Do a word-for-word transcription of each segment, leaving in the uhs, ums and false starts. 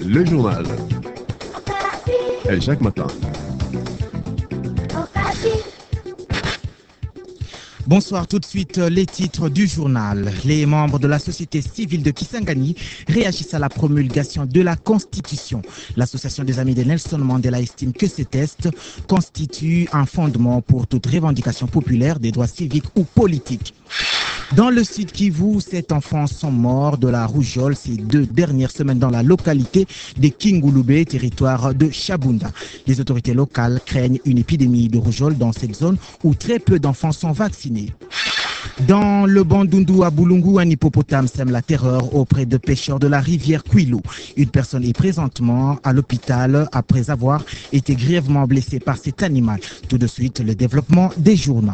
Le journal. Et chaque matin. Bonsoir, tout de suite les titres du journal. Les membres de la société civile de Kisangani réagissent à la promulgation de la Constitution. L'association des amis de Nelson Mandela estime que ces tests constituent un fondement pour toute revendication populaire des droits civiques ou politiques. Dans le sud Kivu, sept enfants sont morts de la rougeole ces deux dernières semaines dans la localité de Kingulube, territoire de Chabunda. Les autorités locales craignent une épidémie de rougeole dans cette zone où très peu d'enfants sont vaccinés. Dans le Bandundu à Bulungu, un hippopotame sème la terreur auprès de pêcheurs de la rivière Kwilu. Une personne est présentement à l'hôpital après avoir été grièvement blessée par cet animal. Tout de suite, le développement des journaux.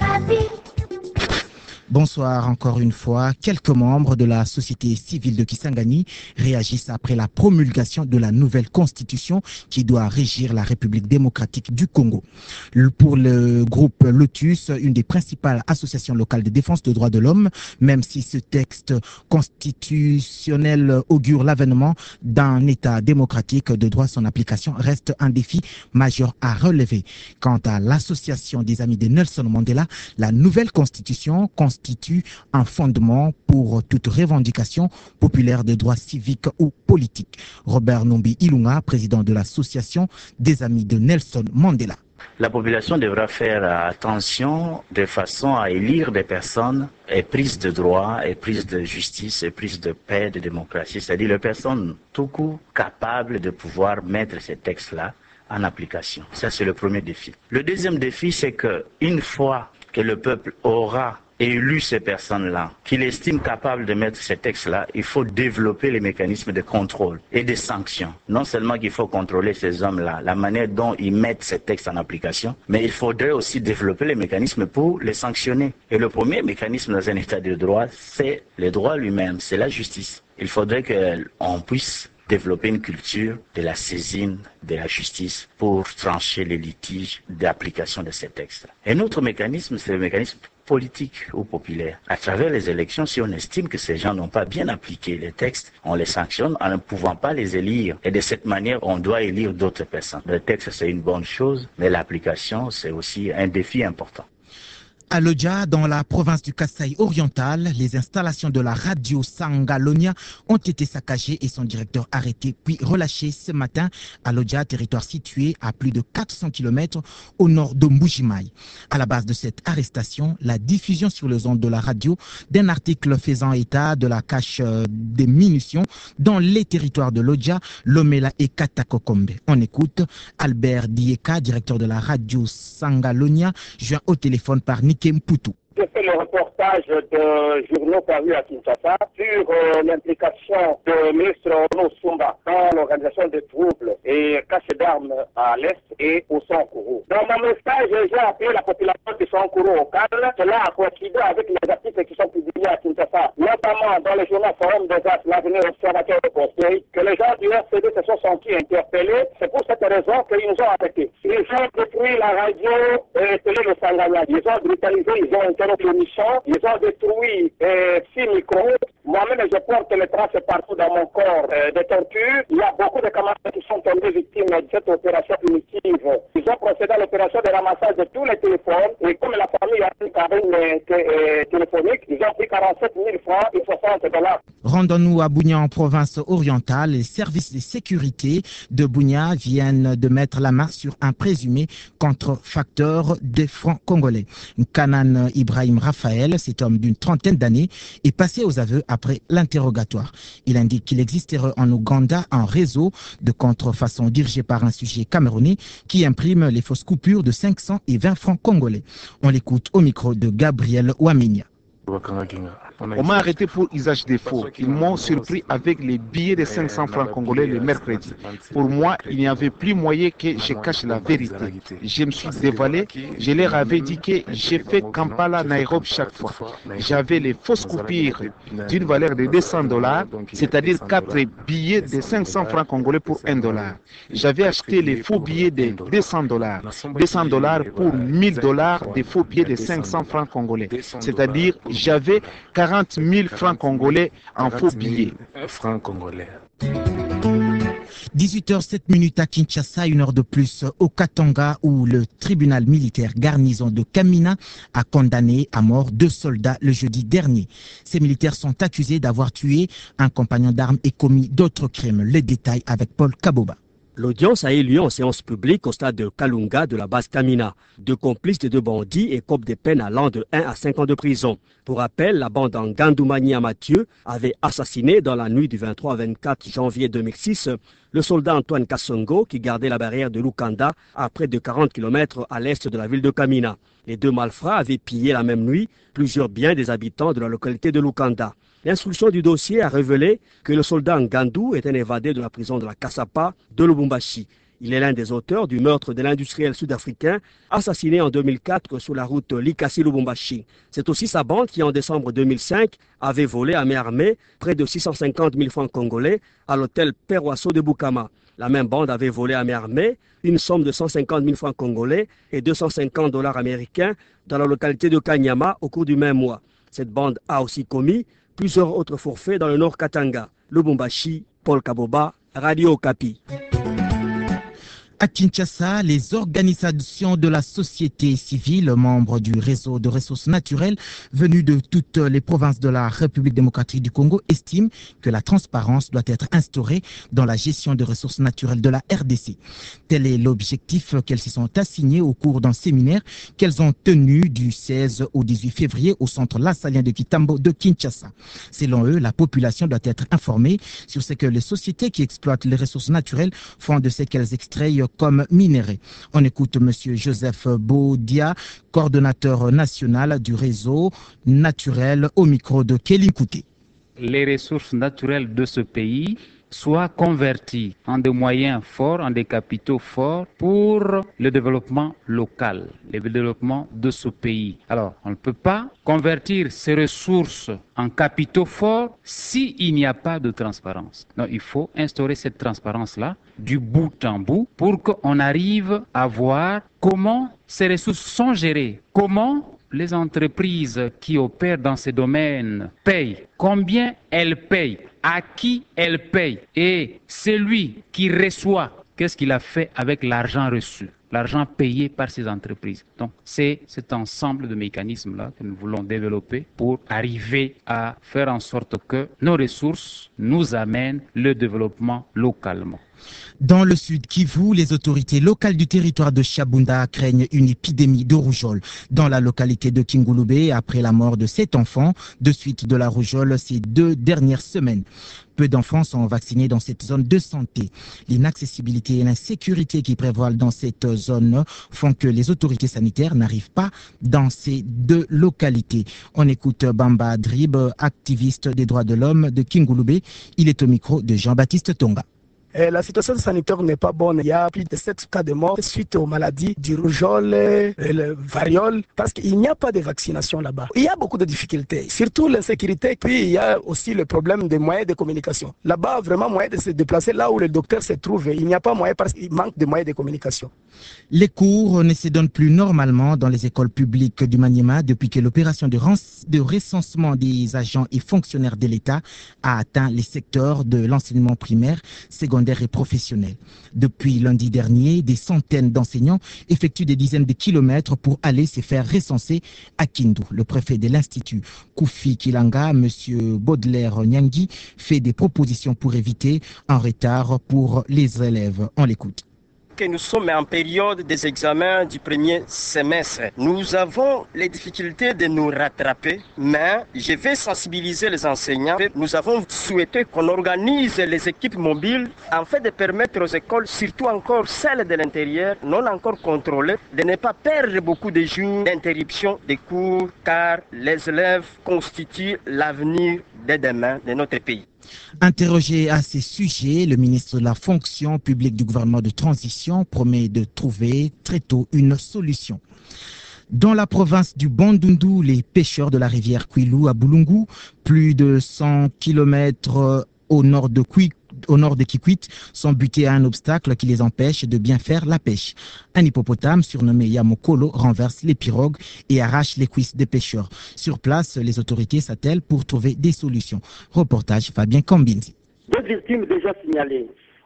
Bonsoir encore une fois. Quelques membres de la société civile de Kisangani réagissent après la promulgation de la nouvelle constitution qui doit régir la République démocratique du Congo. Pour le groupe Lotus, une des principales associations locales de défense des droits de l'homme, même si ce texte constitutionnel augure l'avènement d'un État démocratique de droit, son application reste un défi majeur à relever. Quant à l'association des amis de Nelson Mandela, la nouvelle constitution constitue constitue un fondement pour toute revendication populaire de droits civiques ou politiques. Robert Numbi Ilunga, président de l'association des amis de Nelson Mandela. La population devra faire attention de façon à élire des personnes éprises de droit, éprises de justice, éprises de paix, de démocratie, c'est-à-dire les personnes tout court capables de pouvoir mettre ces textes-là en application. Ça, c'est le premier défi. Le deuxième défi, c'est que une fois que le peuple aura élu ces personnes-là, qu'il estime capables de mettre ces textes-là, il faut développer les mécanismes de contrôle et de sanctions. Non seulement qu'il faut contrôler ces hommes-là, la manière dont ils mettent ces textes en application, mais il faudrait aussi développer les mécanismes pour les sanctionner. Et le premier mécanisme dans un état de droit, c'est le droit lui-même, c'est la justice. Il faudrait qu'on puisse développer une culture de la saisine de la justice pour trancher les litiges d'application de ces textes. Un autre mécanisme, c'est le mécanisme politique ou populaire. À travers les élections, si on estime que ces gens n'ont pas bien appliqué les textes, on les sanctionne en ne pouvant pas les élire. Et de cette manière, on doit élire d'autres personnes. Le texte, c'est une bonne chose, mais l'application, c'est aussi un défi important. À Lodja, dans la province du Kasaï oriental, les installations de la radio Sangalonia ont été saccagées et son directeur arrêté puis relâché ce matin à Lodja, territoire situé à plus de quatre cents kilomètres au nord de Mbujimaï. À la base de cette arrestation, la diffusion sur les ondes de la radio d'un article faisant état de la cache des munitions dans les territoires de Lodja, Lomela et Katakokombe. On écoute Albert Dieka, directeur de la radio Sangalonia, joint au téléphone par Nick Kemputu. J'ai fait le reportage de journaux parus à Kinshasa sur euh, l'implication de ministre Ono Sumba dans l'organisation des troubles et cache d'armes à l'Est et au Sankuru. Dans mon message, j'ai appelé la population de Sankuru au calme. Cela a coïncidé avec les articles qui sont publiés à Kinshasa, notamment dans le journal Forum des As, l'avenir observateur au Conseil, que les gens du R C D se sont sentis interpellés. C'est pour cette raison qu'ils nous ont arrêtés. Ils ont détruit la radio et télé de Sangana. Ils ont brutalisé, ils ont interrompu l'émission, ils ont détruit euh, six micros. Moi-même, je porte les traces partout dans mon corps euh, de torture. Il y a beaucoup de camarades qui sont tombés victimes de cette opération punitive. Ils ont procédé à l'opération de ramassage de tous les téléphones et comme la famille a une cabine euh, téléphonique, ils ont pris quarante-sept mille francs et soixante dollars. Rendons-nous à Bunia en province orientale. Les services de sécurité de Bunia viennent de mettre la main sur un présumé contrefacteur des francs congolais. Kanan Ibrahim Raphaël, cet homme d'une trentaine d'années, est passé aux aveux après l'interrogatoire. Il indique qu'il existerait en Ouganda un réseau de contrefaçon dirigé par un sujet camerounais qui imprime les fausses coupures de cinq cents et vingt francs congolais. On l'écoute au micro de Gabriel Ouaminia. On m'a arrêté pour usage des faux. Ils m'ont surpris avec les billets de cinq cents francs congolais le mercredi. Pour moi, il n'y avait plus moyen que je cache la vérité. Je me suis dévoilé. Je leur avais dit que j'ai fait Kampala-Nairobi chaque fois. J'avais les fausses coupures d'une valeur de deux cents dollars, c'est-à-dire quatre billets de cinq cents francs congolais pour un dollar. J'avais acheté les faux billets de deux cents dollars. deux cents dollars pour mille dollars de faux billets de cinq cents francs congolais. C'est-à-dire, j'avais quarante mille francs congolais en faux billets. dix-huit heures sept minutes à Kinshasa, une heure de plus au Katanga où le tribunal militaire garnison de Kamina a condamné à mort deux soldats le jeudi dernier. Ces militaires sont accusés d'avoir tué un compagnon d'armes et commis d'autres crimes. Les détails avec Paul Kaboba. L'audience a eu lieu en séance publique au stade de Kalunga de la base Kamina. Deux complices de deux bandits écopent des peines allant de un à cinq ans de prison. Pour rappel, la bande en Gandoumani à Mathieu avait assassiné dans la nuit du vingt-trois au vingt-quatre janvier deux mille six le soldat Antoine Kassongo qui gardait la barrière de Lukanda à près de quarante kilomètres à l'est de la ville de Kamina. Les deux malfrats avaient pillé la même nuit plusieurs biens des habitants de la localité de Lukanda. L'instruction du dossier a révélé que le soldat Ngandou était évadé de la prison de la Kassapa de Lubumbashi. Il est l'un des auteurs du meurtre de l'industriel sud-africain assassiné en deux mille quatre sur la route Likasi-Lubumbashi. C'est aussi sa bande qui, en décembre deux mille cinq, avait volé à main armée près de six cent cinquante mille francs congolais à l'hôtel Perwasso de Bukama. La même bande avait volé à main armée une somme de cent cinquante mille francs congolais et deux cent cinquante dollars américains dans la localité de Kanyama au cours du même mois. Cette bande a aussi commis plusieurs autres forfaits dans le nord Katanga. Lubumbashi, Paul Kaboba, Radio Okapi. À Kinshasa, les organisations de la société civile, membres du réseau de ressources naturelles venus de toutes les provinces de la République démocratique du Congo, estiment que la transparence doit être instaurée dans la gestion des ressources naturelles de la R D C. Tel est l'objectif qu'elles se sont assignées au cours d'un séminaire qu'elles ont tenu du seize au dix-huit février au centre Lassalien de Kitambo de Kinshasa. Selon eux, la population doit être informée sur ce que les sociétés qui exploitent les ressources naturelles font de ce qu'elles extraient comme minéraux. On écoute M. Joseph Baudia, coordonnateur national du réseau naturel au micro de Kelly Kouté. Les ressources naturelles de ce pays soient converties en des moyens forts, en des capitaux forts pour le développement local, le développement de ce pays. Alors, on ne peut pas convertir ces ressources en capitaux forts s'il n'y a pas de transparence. Donc, il faut instaurer cette transparence-là du bout en bout pour qu'on arrive à voir comment ces ressources sont gérées, comment les entreprises qui opèrent dans ces domaines payent, combien elles payent, à qui elles payent, et celui qui reçoit, qu'est-ce qu'il a fait avec l'argent reçu, l'argent payé par ces entreprises. Donc c'est cet ensemble de mécanismes-là que nous voulons développer pour arriver à faire en sorte que nos ressources nous amènent le développement localement. Dans le sud Kivu, les autorités locales du territoire de Chabunda craignent une épidémie de rougeole. Dans la localité de Kingulube, après la mort de sept enfants de suite de la rougeole ces deux dernières semaines. Peu d'enfants sont vaccinés dans cette zone de santé. L'inaccessibilité et l'insécurité qui prévalent dans cette zone font que les autorités sanitaires n'arrivent pas dans ces deux localités. On écoute Bamba Drib, activiste des droits de l'homme de Kingulube. Il est au micro de Jean-Baptiste Tonga. Et la situation sanitaire n'est pas bonne. Il y a plus de sept cas de mort suite aux maladies du rougeole et le variole parce qu'il n'y a pas de vaccination là-bas. Il y a beaucoup de difficultés, surtout l'insécurité. Puis il y a aussi le problème des moyens de communication. Là-bas, vraiment, moyen de se déplacer là où le docteur se trouve, il n'y a pas moyen parce qu'il manque de moyens de communication. Les cours ne se donnent plus normalement dans les écoles publiques du Maniema depuis que l'opération de, de recensement des agents et fonctionnaires de l'État a atteint les secteurs de l'enseignement primaire, secondaire et professionnel. Depuis lundi dernier, des centaines d'enseignants effectuent des dizaines de kilomètres pour aller se faire recenser à Kindu. Le préfet de l'Institut, Koufi Kilanga, M. Baudelaire Nyangui, fait des propositions pour éviter un retard pour les élèves. On l'écoute. Que nous sommes en période des examens du premier semestre. Nous avons les difficultés de nous rattraper, mais je vais sensibiliser les enseignants. Nous avons souhaité qu'on organise les équipes mobiles afin de permettre aux écoles, surtout encore celles de l'intérieur, non encore contrôlées, de ne pas perdre beaucoup de jours d'interruption des cours, car les élèves constituent l'avenir de demain de notre pays. Interrogé à ces sujets, le ministre de la fonction publique du gouvernement de transition promet de trouver très tôt une solution. Dans la province du Bandundu, les pêcheurs de la rivière Kwilu à Bulungu, plus de cent kilomètres au nord de Kwilu, au nord de Kikwit, sont butés à un obstacle qui les empêche de bien faire la pêche. Un hippopotame surnommé Yamokolo renverse les pirogues et arrache les cuisses des pêcheurs. Sur place, les autorités s'attellent pour trouver des solutions. Reportage Fabien Kambinzi. Deux victimes déjà signalées.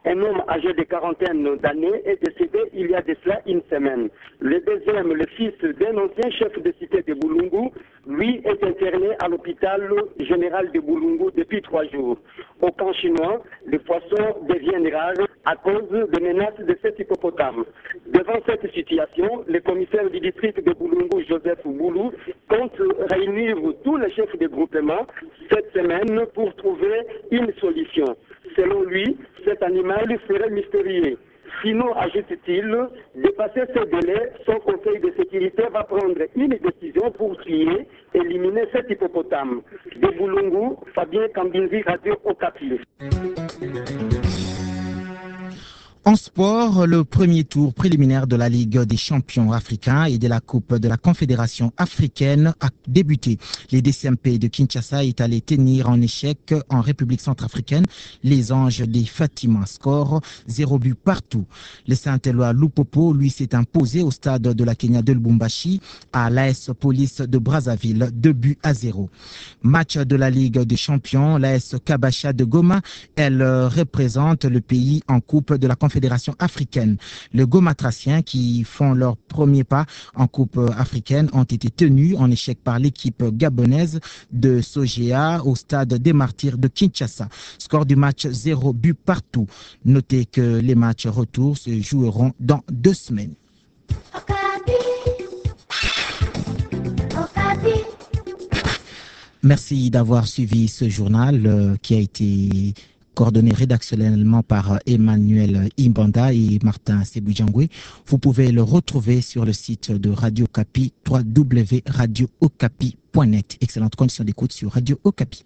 un homme âgé de quarantaine d'années, est décédé il y a de cela une semaine. Le deuxième, le fils d'un ancien chef de cité de Boulungu, lui est interné à l'hôpital général de Boulungu depuis trois jours. Au camp chinois, les poissons deviennent rares à cause des menaces de cet hippopotame. Devant cette situation, le commissaire du district de Boulungu, Joseph Boulou, compte réunir tous les chefs de groupement cette semaine pour trouver une solution. Selon lui, cet animal serait mystérieux. Sinon, ajoute-t-il, dépasser ce délai, son conseil de sécurité va prendre une décision pour tuer, éliminer cet hippopotame. De Boulungu, Fabien Kambinzi, Radio Okapi. En sport, le premier tour préliminaire de la Ligue des champions africains et de la Coupe de la Confédération africaine a débuté. Les D C M P de Kinshasa est allé tenir en échec en République centrafricaine les Anges des Fatima. Score zéro but partout. Le Saint-Éloi Lupopo, lui, s'est imposé au stade de la Kenya de Lubumbashi à l'A S Police de Brazzaville, deux buts à zéro. Match de la Ligue des champions, l'A S Kabasha de Goma, elle représente le pays en Coupe de la Confédération Fédération africaine. Les Gomatraciens qui font leur premier pas en Coupe africaine ont été tenus en échec par l'équipe gabonaise de Sogea au stade des Martyrs de Kinshasa. Score du match zéro but partout. Notez que les matchs retour se joueront dans deux semaines. Merci d'avoir suivi ce journal euh, qui a été coordonné rédactionnellement par Emmanuel Imbanda et Martin Sebujangwe. Vous pouvez le retrouver sur le site de Radio Okapi, w w w point radio okapi point net. Excellente condition d'écoute sur Radio Okapi.